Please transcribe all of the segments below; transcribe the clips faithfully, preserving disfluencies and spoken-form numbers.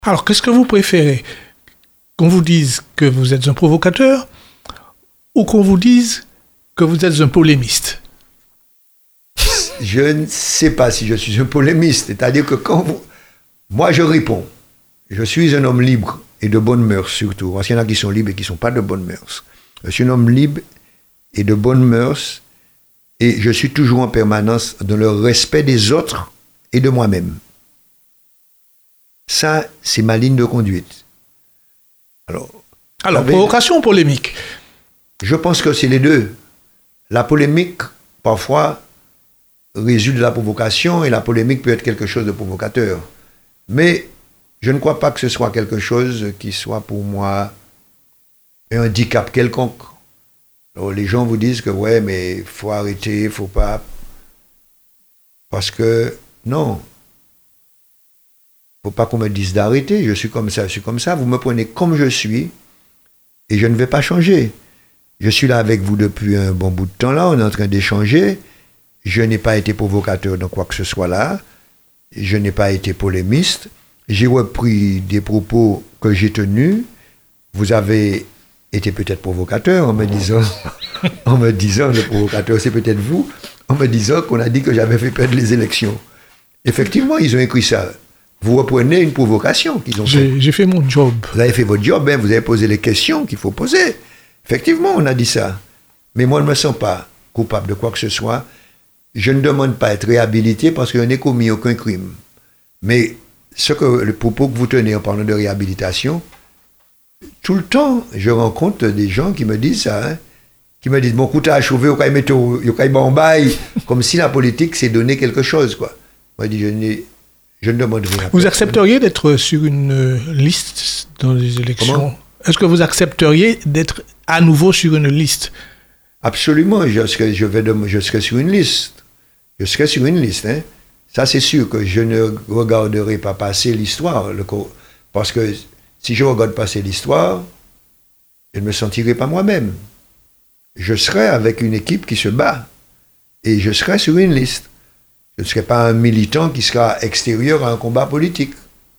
Alors, qu'est-ce que vous préférez? Qu'on vous dise que vous êtes un provocateur ou qu'on vous dise que vous êtes un polémiste? Je ne sais pas si je suis un polémiste. C'est-à-dire que quand vous... Moi, je réponds. Je suis un homme libre et de bonne mœurs surtout. Parce qu'il y en a qui sont libres et qui ne sont pas de bonne mœurs. Je suis un homme libre et de bonne mœurs et je suis toujours en permanence dans le respect des autres et de moi-même. Ça, c'est ma ligne de conduite. Alors, Alors avec... provocation ou polémique? Je pense que c'est les deux. La polémique, parfois, résulte de la provocation et la polémique peut être quelque chose de provocateur. Mais je ne crois pas que ce soit quelque chose qui soit pour moi un handicap quelconque. Alors, les gens vous disent que ouais, mais il faut arrêter, il ne faut pas... Parce que, non. Il ne faut pas qu'on me dise d'arrêter, je suis comme ça, je suis comme ça. Vous me prenez comme je suis et je ne vais pas changer. Je suis là avec vous depuis un bon bout de temps là, on est en train d'échanger. Je n'ai pas été provocateur dans quoi que ce soit là. Je n'ai pas été polémiste. J'ai repris des propos que j'ai tenus. Vous avez été peut-être provocateur en me disant, en me disant, le provocateur c'est peut-être vous, en me disant qu'on a dit que j'avais fait perdre les élections. Effectivement, ils ont écrit ça. Vous reprenez une provocation qu'ils ont j'ai, fait. J'ai fait mon job. Vous avez fait votre job, hein, vous avez posé les questions qu'il faut poser. Effectivement, on a dit ça. Mais moi, je ne me sens pas coupable de quoi que ce soit. Je ne demande pas à être réhabilité parce que je n'ai commis aucun crime. Mais ce que, le propos que vous tenez en parlant de réhabilitation, tout le temps, je rencontre des gens qui me disent ça, hein, qui me disent, mon coup à chauffer, au cas en bail, comme si la politique s'est donné quelque chose, quoi. Moi, je dis, je n'ai... Je ne demande rien. Vous accepteriez d'être sur une liste dans les élections? Comment? Est-ce que vous accepteriez d'être à nouveau sur une liste? Absolument, je serai, je, vais de, je serai sur une liste. Je serai sur une liste. Hein. Ça, c'est sûr que je ne regarderai pas passer l'histoire. Le, parce que si je regarde passer l'histoire, je ne me sentirai pas moi-même. Je serai avec une équipe qui se bat. Et je serai sur une liste. Je ne serai pas un militant qui sera extérieur à un combat politique.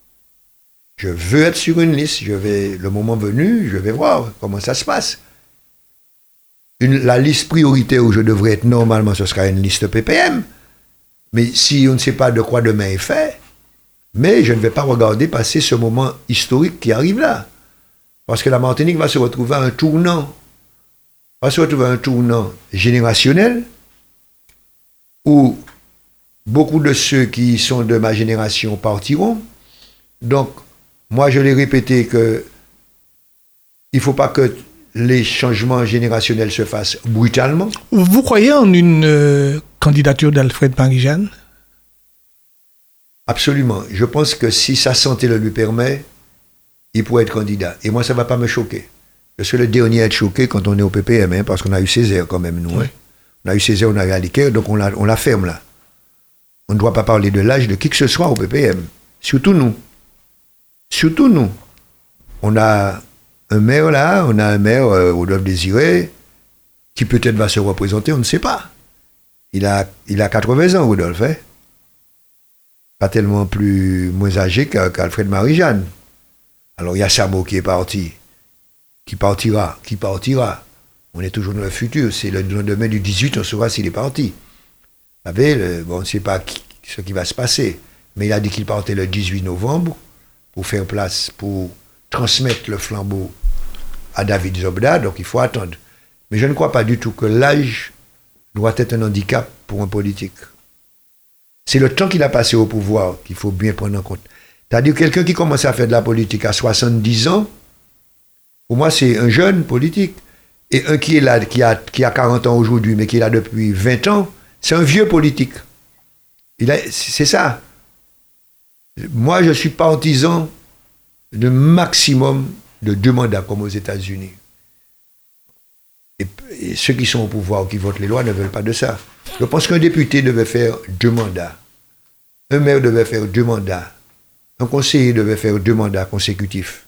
Je veux être sur une liste. Je vais, le moment venu, je vais voir comment ça se passe. Une, la liste prioritaire où je devrais être normalement, ce sera une liste P P M. Mais si on ne sait pas de quoi demain est fait, mais je ne vais pas regarder passer ce moment historique qui arrive là. Parce que la Martinique va se retrouver à un tournant. Va se retrouver à un tournant générationnel où beaucoup de ceux qui sont de ma génération partiront. Donc, moi, je l'ai répété que il ne faut pas que les changements générationnels se fassent brutalement. Vous croyez en une euh, candidature d'Alfred Marie-Jeanne? Absolument. Je pense que si sa santé le lui permet, il pourrait être candidat. Et moi, ça ne va pas me choquer. Je suis le dernier à être choqué quand on est au P P M, hein, parce qu'on a eu Césaire quand même, nous. Oui. Hein. On a eu Césaire, on a eu Aliker, donc on la, on la ferme là. On ne doit pas parler de l'âge de qui que ce soit au P P M. Surtout nous. Surtout nous. On a un maire là, on a un maire, euh, Rodolphe Désiré, qui peut-être va se représenter, on ne sait pas. Il a, il a quatre-vingts ans, Rodolphe. Hein? Pas tellement plus moins âgé qu'Alfred Marie-Jeanne. Alors il y a Samo qui est parti. Qui partira, qui partira. On est toujours dans le futur. C'est le lendemain du dix-huit, on saura s'il est parti. Vous savez, le, bon, on ne sait pas qui, ce qui va se passer. Mais il a dit qu'il partait le dix-huit novembre pour faire place, pour transmettre le flambeau à David Zobda, donc il faut attendre. Mais je ne crois pas du tout que l'âge doit être un handicap pour un politique. C'est le temps qu'il a passé au pouvoir qu'il faut bien prendre en compte. C'est-à-dire quelqu'un qui commence à faire de la politique à soixante-dix ans, pour moi c'est un jeune politique. Et un qui est là, qui a, qui a quarante ans aujourd'hui, mais qui est là depuis vingt ans, c'est un vieux politique. Il a, c'est ça. Moi, je suis partisan de maximum de deux mandats, comme aux États-Unis. Et, et ceux qui sont au pouvoir, qui votent les lois, ne veulent pas de ça. Je pense qu'un député devait faire deux mandats. Un maire devait faire deux mandats. Un conseiller devait faire deux mandats consécutifs.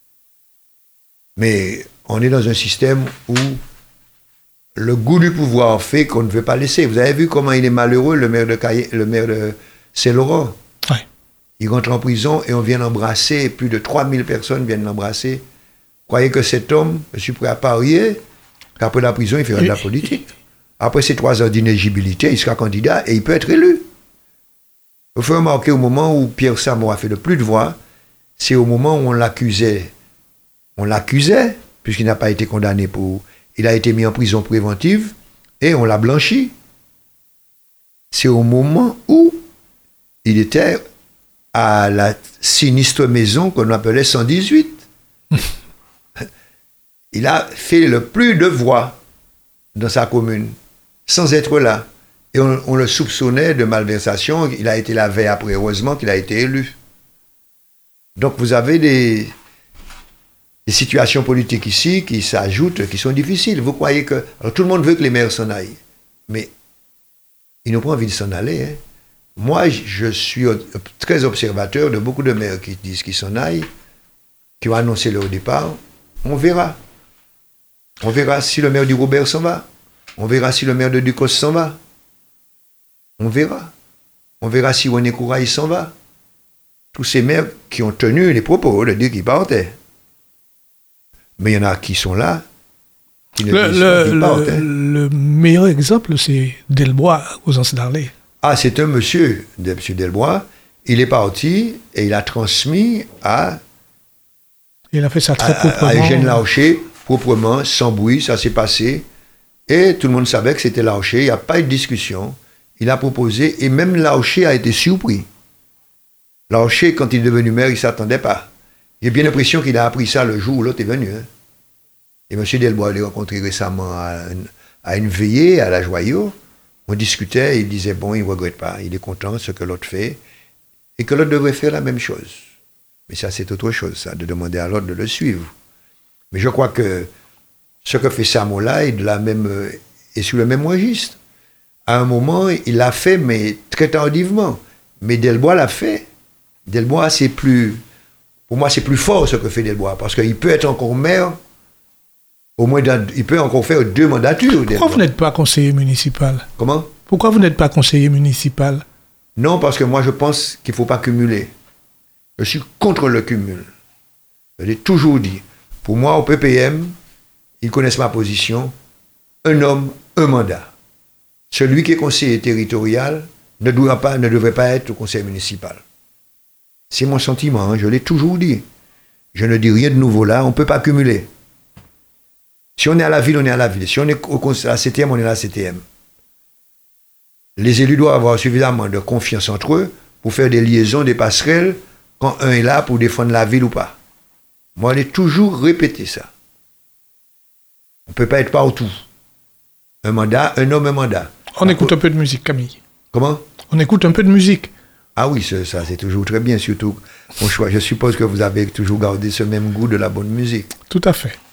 Mais on est dans un système où le goût du pouvoir fait qu'on ne veut pas laisser. Vous avez vu comment il est malheureux, le maire de Caille, le maire de Saint-Laurent. Oui. il rentre en prison et on vient l'embrasser, plus de trois mille personnes viennent l'embrasser. Croyez que cet homme, je suis prêt à parier, qu'après la prison, il fera de la politique. Après ces trois ans d'inéligibilité, il sera candidat et il peut être élu. Il faut remarquer au moment où Pierre Samo a fait le plus de voix, c'est au moment où on l'accusait. On l'accusait, puisqu'il n'a pas été condamné pour... Il a été mis en prison préventive et on l'a blanchi. C'est au moment où il était à la sinistre maison qu'on appelait cent dix-huit. Il a fait le plus de voix dans sa commune, sans être là. Et on, on le soupçonnait de malversation. Il a été la veille après, heureusement qu'il a été élu. Donc vous avez des, des situations politiques ici qui s'ajoutent, qui sont difficiles. Vous croyez que... Alors tout le monde veut que les maires s'en aillent. Mais ils n'ont pas envie de s'en aller. Hein. Moi, je suis très observateur de beaucoup de maires qui disent qu'ils s'en aillent, qui ont annoncé leur départ. On verra. On verra si le maire du Robert s'en va. On verra si le maire de Ducos s'en va. On verra. On verra si René Couraille s'en va. Tous ces maires qui ont tenu les propos de dire qu'ils partaient. Mais il y en a qui sont là, qui ne le, disent le, pas qu'ils partent. Le, hein. le meilleur exemple, c'est Delbois aux Anses d'Arlé. Ah, c'est un monsieur, de M. Delbois. Il est parti et il a transmis à... Il a fait ça très à, proprement. à Eugène Larcher, proprement, sans bruit, ça s'est passé. Et tout le monde savait que c'était Larcher, il n'y a pas eu de discussion. Il a proposé, et même Larcher a été surpris. Larcher, quand il est devenu maire, il ne s'attendait pas. J'ai bien l'impression qu'il a appris ça le jour où l'autre est venu. Hein. Et M. Delbois l'a rencontré récemment à, à une veillée, à la Joyau. On discutait, et il disait, bon, il ne regrette pas, il est content de ce que l'autre fait, et que l'autre devrait faire la même chose. Mais ça, c'est autre chose, ça, de demander à l'autre de le suivre. Mais je crois que ce que fait Samo-là est, de la même, est sur le même registre. À un moment, il l'a fait, mais très tardivement. Mais Delbois l'a fait. Delbois, c'est plus... Pour moi, c'est plus fort ce que fait Delbois, parce qu'il peut être encore maire, au moins, il peut encore faire deux mandatures. Pourquoi Delbois. vous n'êtes pas conseiller municipal? Comment? Pourquoi vous n'êtes pas conseiller municipal? Non, parce que moi, je pense qu'il ne faut pas cumuler. Je suis contre le cumul. Je l'ai toujours dit. Pour moi, au P P M, ils connaissent ma position. Un homme, un mandat. Celui qui est conseiller territorial ne, doit pas, ne devrait pas être au conseil municipal. C'est mon sentiment, hein, je l'ai toujours dit. Je ne dis rien de nouveau là, on ne peut pas cumuler. Si on est à la ville, on est à la ville. Si on est au conseil, à la C T M, on est à la C T M. Les élus doivent avoir suffisamment de confiance entre eux pour faire des liaisons, des passerelles, quand un est là pour défendre la ville ou pas. Moi, j'ai toujours répété ça. On ne peut pas être partout. Un mandat, un homme, un mandat. On Par écoute co- un peu de musique, Camille. Comment? On écoute un peu de musique. Ah oui, ça, ça c'est toujours très bien, surtout mon choix. Je suppose que vous avez toujours gardé ce même goût de la bonne musique. Tout à fait.